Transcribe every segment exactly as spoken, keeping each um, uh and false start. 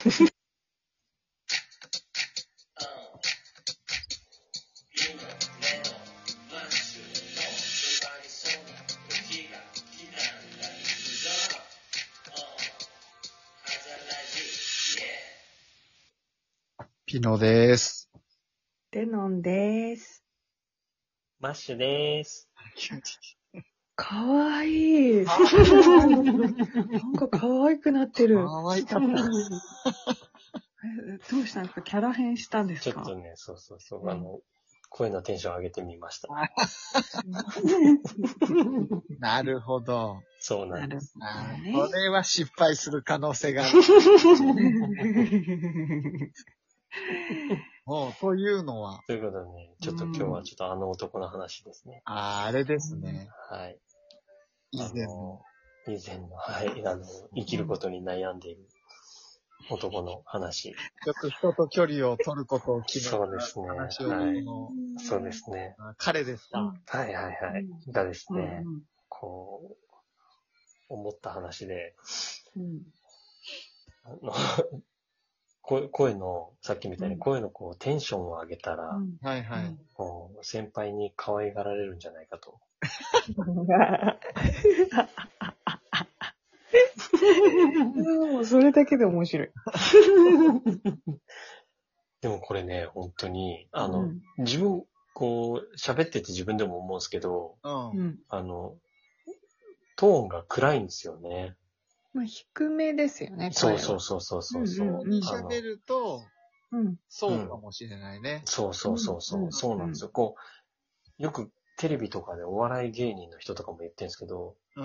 ピノです。 デノンです。 マッシュです。 かわいい。なんかかわいくなってる。 かわいかった。 どうしたんですか？キャラ変したんですか？ ちょっとね、そうそうそう、うん、あの、声のテンション上げてみました。 なるほど。 そうなんです。 なるほどね。これは失敗する可能性がある。もう、というのは。 ということでね、ちょっと今日はちょっとあの男の話ですね。 ああ、あれですね。 はい。 以前の。 以前の、はい、あの、生きることに悩んでいる男の話。 ちょっと人と距離を取ることを決めた話を、 はい。そうですね。 彼ですか？ はいはいはい。がですね、うん、こう、思った話で、うん、あの声, 声の、さっきみたいに声のこうテンションを上げたら、うん、はいはい。こう先輩に可愛がられるんじゃないかと。 もうそれだけで面白い。 でもこれね、本当に、あの、うん、自分、こう、喋ってて自分でも思うんですけど、うん、あの、トーンが暗いんですよね。 まあ、低めですよね、 そうそうそうそうそうそう。 うんうん、に喋ると、うん、そうかもしれないね。 うん、そうそうそうそう、うん、そうなんですよ。こう、よくテレビとかでお笑い芸人の人とかも言ってるんですけど、うん、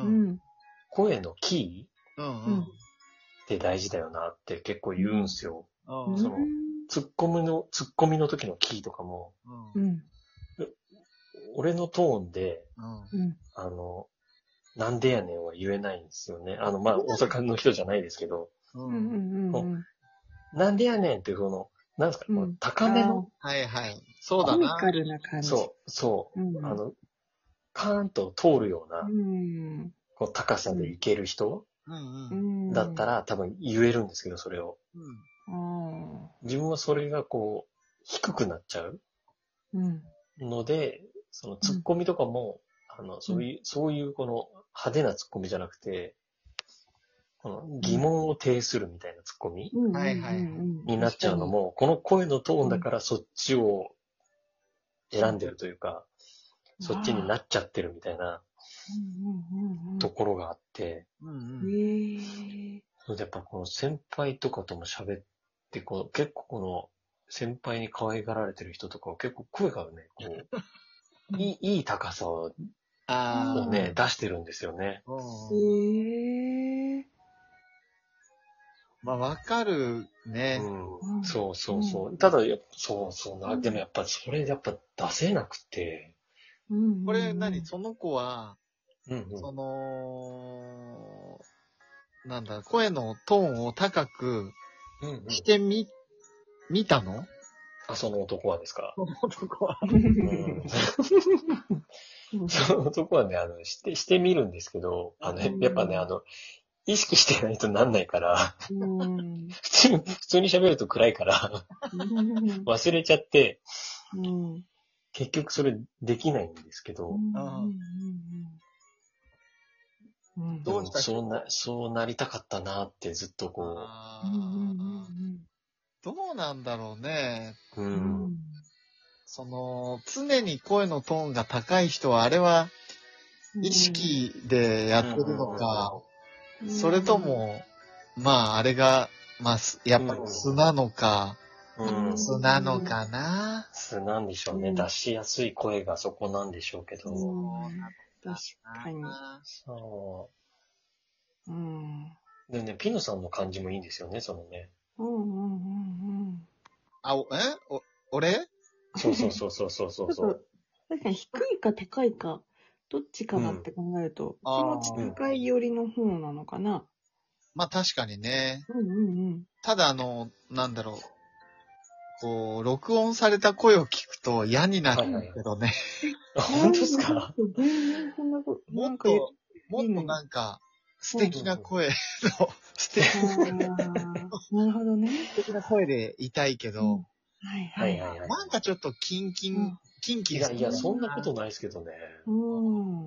声のキー、うんうん、って大事だよなって結構言うんですよ。うん、そのツッコミの、ツッコミの時のキーとかも、うん、俺のトーンで、うん、あの、なんでやねんは言えないんですよね。あの、まあ、大阪の人じゃないですけど、うんうんうん、なんでやねんっていうその、なんですか、うん、高めの、 はいはい。そうだな。 コミカルな感じ。 そう、そう、うん、あの、カーンと通るような、うん、こう高さでいける人、うんうん、だったら多分言えるんですけど、それを。うん、自分はそれがこう、低くなっちゃうので、そのツッコミとかも、うん、あの、そういう、そういうこの派手なツッコミじゃなくて、この疑問を呈するみたいなツッコミ、うん、になっちゃうのも、この声のトーンだからそっちを選んでるというか、うん、そっちになっちゃってるみたいなところがあって、それでやっぱこの先輩とかとも喋って、こう結構この先輩に可愛がられてる人とかは結構声がね、こう、いい、いい高さを、をね、出してるんですよね。へー。 まあ、わかるね。 うん。そうそうそう。うん、ただ、そうそうな。でもやっぱそれやっぱ出せなくて。 これ何その子は、うんうん、その、なんだ、声のトーンを高くしてみ、うんうん、見たの？ あ、その男はですか？ その男は。うん 、その男はね、あの、して、してみるんですけど、あの、やっぱね、あの、意識してないとなんないから、うん、普通に、普通に喋ると暗いから、忘れちゃって、うん、結局それできないんですけど、うん、どうしたそうな、そうなりたかったなってずっとこう。 どうなんだろうね。うん、その、常に声のトーンが高い人は、あれは意識でやってるのか、それとも、まあ、あれが、まあ、やっぱり素なのか、うん、素なのかな。 素なんでしょうね、うん。出しやすい声がそこなんでしょうけど。 うん、確かに。 そう。うん。でね、ピノさんの感じもいいんですよね、そのね。うんうんうんうん。あ、えお、俺？ そうそうそうそうそうそうそう。 確かに低いか高いか、どっちかなって考えると、うん、気持ち高い寄りの方なのかな。 まあ確かにね。 うんうんうん。 ただあの、なんだろう。こう、録音された声を聞くと嫌になるんだけどね。 はいはい、本当ですか？ 全然そんなこと。 もっと、もっとなんか、素敵な声の素敵なるほどね。 素敵な声でいたいけど、うん、 はいはいはい。 なんかちょっとキンキン、うん、キンキンいやいや、そんなことないですけどね。 うん。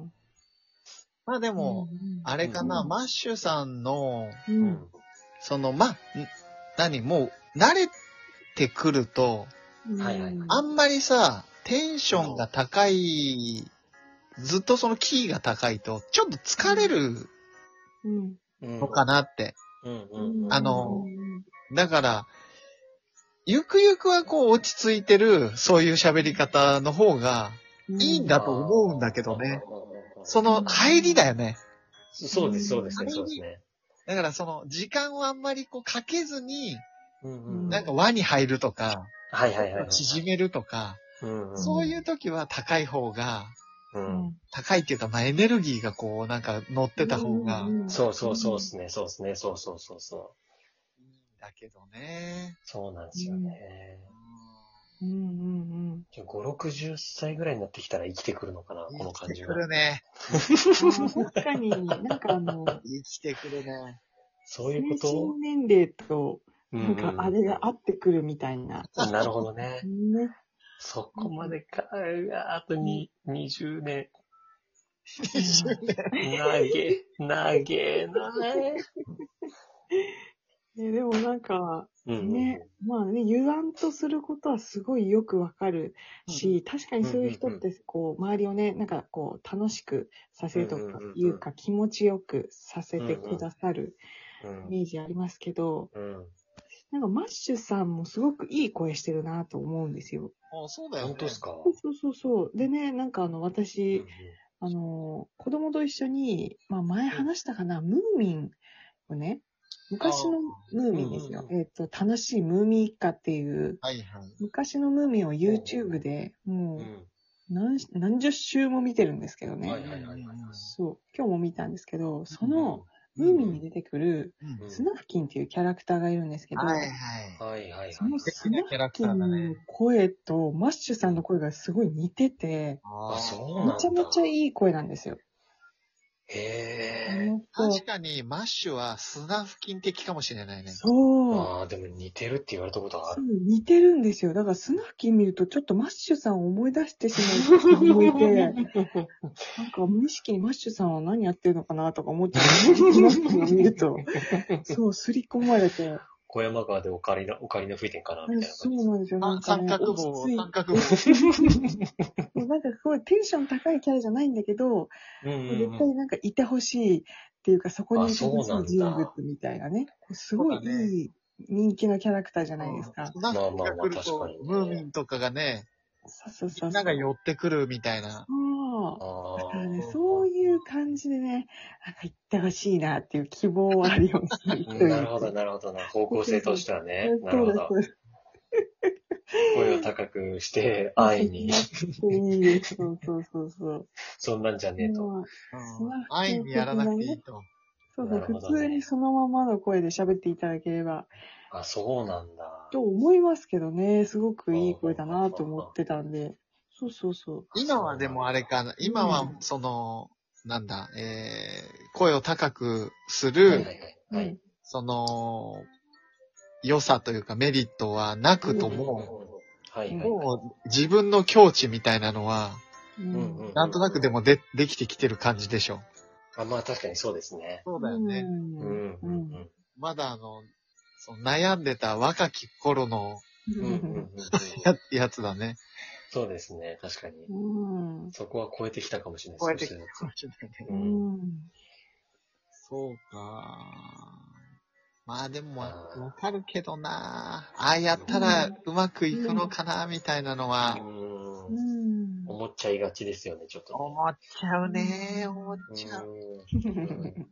まあでも、うん、あれかな、うん、マッシュさんの、うん、その、ま、何、もう、慣れてくると、はいはい、あんまりさ、テンションが高い、ずっとそのキーが高いと、ちょっと疲れるのかなって。あの、だから、ゆくゆくはこう落ち着いてる、そういう喋り方の方がいいんだと思うんだけどね。その入りだよね。 そうです、そうですね、そうですね。 だからその時間をあんまりこうかけずに、なんか輪に入るとか、 はいはいはい。 縮めるとか、そういう時は高い方が、うん、高いっていうか、まあ、エネルギーがこう、なんか乗ってた方が。 そうそうそうですね、そうですね、そうそうそうそう。 いいんだけどね。 そうなんですよね。 うんうんうん。 じゃあご、ろくじゅっさいぐらいになってきたら生きてくるのかな、この感じが。 生きてくるね。 確かに、なんかあの、 生きてくるね。 そういうこと。 精神年齢と、なんかあれが合ってくるみたいな。 うんうん、なるほどね。 ね。 そこまでか、あとに、にじゅうねん。 にじゅうねん。 なげ、なげなえ。でもなんか、ね、まあね、油断とすることはすごいよくわかるし、うん、確かにそういう人って、こう、周りをね、なんかこう、楽しくさせるとかいうか、気持ちよくさせてくださるイメージありますけど、うんうんなんか、マッシュさんもすごくいい声してるなと思うんですよ。 ああ、そうだよね。 本当ですか？ そうそうそう。でね、なんかあの、私、うんうん、あの、子供と一緒に、まあ前話したかな、うん、ムーミンをね、昔のムーミンですよ。えっと、楽しいムーミン一家っていう、はいはい、昔のムーミンを YouTube で、もう、何、何十週も見てるんですけどね。はいはいはい。そう。今日も見たんですけど、その、うんムーミンに出てくる、スナフキンっていうキャラクターがいるんですけど、 はいはい。はいそのスナフキンの声とマッシュさんの声がすごい似てて、 あ、そうなんだ。 めちゃめちゃいい声なんですよ。 へー。確かにマッシュはスナフキン的かもしれないね。 そう。 ああ、でも似てるって言われたことある。 そう、似てるんですよ。だからスナフキン見るとちょっとマッシュさんを思い出してしまう人がいて、なんか無意識にマッシュさんは何やってるのかなとか思っちゃう。スナフキンを見ると、そう、刷り込まれて。 小山川でオカリナ、オカリナ吹いてんかなみたいな感じ。 そうなんですよ。なんか、ね、 三角棒、三角棒。 なんかすごいテンション高いキャラじゃないんだけど、うんうんうん、絶対なんかいてほしいっていうか、そこにいてほしい人物みたいなね。すごいいい人気のキャラクターじゃないですか。 まあまあまあ、確かに。ムーミンとかがね、 そうそうそう。 みんなが寄ってくるみたいな。 そう。だからね、そういう感じでね、なんか行ってほしいなっていう希望はあるようにする人なるほど、なるほどな。方向性としてはね。なるほど。声を高くして、安易に。 そうそうそうそう。 そんなんじゃねえと。 安易にやらなくていいと。 そうそう、普通にそのままの声で喋っていただければ。 あ、そうなんだ。 と思いますけどね、すごくいい声だなと思ってたんで。そうそうそう。 今はでもあれかな、今はその、うん、なんだ、えー、声を高くする、はいはいはい、その、良さというかメリットはなくとも、はいはいはい、もう自分の境地みたいなのは、うん、なんとなくでもで、できてきてる感じでしょ。 あ、まあ確かにそうですね。 そうだよね。うんうんうん、まだあの、その悩んでた若き頃のや, やつだね。 そうですね、確かに。うん、そこは超えてきたかもしれないですね。超えてきたかもしれないね。うん、そうか。まあでも、わかるけどな。ああやったらうまくいくのかな、みたいなのは、 うん。思っちゃいがちですよね、ちょっと、ね。 思っちゃうね。思っちゃう。うん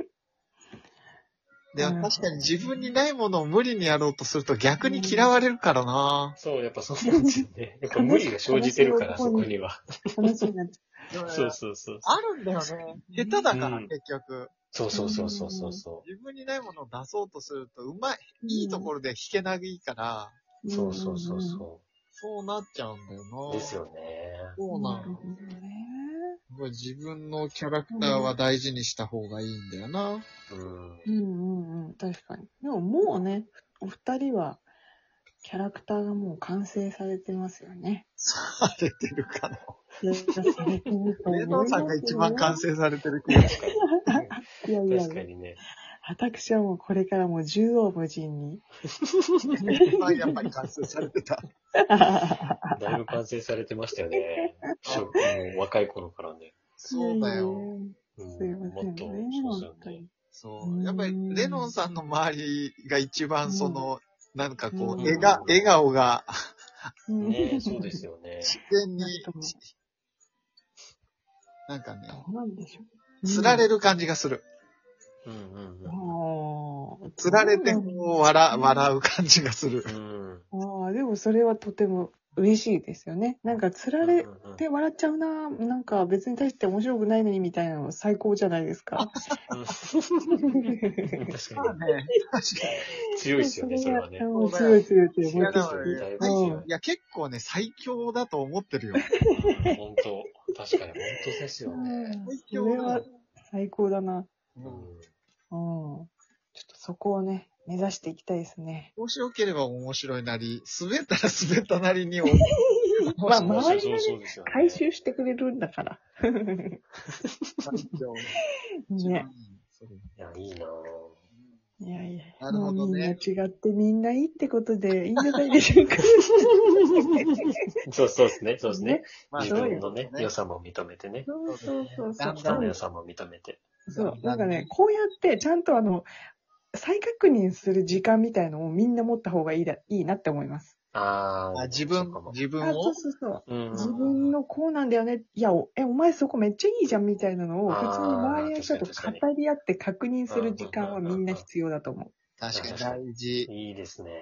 でも確かに自分にないものを無理にやろうとすると逆に嫌われるからな。 そう、やっぱそうなんですよね。やっぱ無理が生じてるから、そこには。そうそうそう。 あるんだよね。下手だから、うん、結局。 そうそうそうそうそうそう。 自分にないものを出そうとすると、うまい、いいところで弾けないから。 うん、そうそうそうそう。 そうなっちゃうんだよな。 ですよね。 そうなの。 なるほどね。 う自分のキャラクターは大事にした方がいいんだよな。 うん。うんうんうん。確かに。でももうね、お二人は、キャラクターがもう完成されてますよね。 されてるかな。 されてると思いますよ。 レノンさんが一番完成されてる気がする。 いやいや。 確かにね。 私はもうこれからもう縦横無尽に。 一番やっぱり完成されてた。 だいぶ完成されてましたよね。もう若い頃からね。 そうだよ。 すいません、ね。 もっと、そうですよね。 そう。やっぱり、レノンさんの周りが一番その、なんかこう、 うん笑が、笑顔が、 ね、そうですよね。 自然に、なんかね、 どうなんでしょう。 釣られる感じがする。 うんうんうん。 釣られてこう、笑、笑う感じがする。 うん。 ああ、でもそれはとても嬉しいですよね。なんか釣られて笑っちゃうな、なんか別に大して面白くないのにみたいなの最高じゃないですか。 確かにね。強いですよね、それはね。 強い強い強い。 いや、いや結構ね、最強だと思ってるよ。 本当、確かに本当ですよね。 最強それは最高だな。 うん。 うん。ちょっとそこをね、目指していきたいですね。 面白ければ面白いなり、滑ったら滑ったなりに。 まあ、周りがね、回収してくれるんだから。ね。 いや、いいなぁ。 いやいや、 なるほどね。 もうみんな違ってみんないいってことでいいんじゃないでしょうか。 そうそうですね、そうですね。 ね自分のね、良さも認めてね。 そうそうそうそう。 人の良さも認めて。 そう。なんかね、こうやってちゃんとあの、再確認する時間みたいのをみんな持った方がいいだ、いいなって思います。 ああ、 自分、自分を。 あ、そうそうそう。 うん、 自分のこうなんだよね。いや、おえ、お前そこめっちゃいいじゃんみたいなのを、普通に周りの人と語り合って確認する時間はみんな必要だと思う。 確かに大事。 いいですね。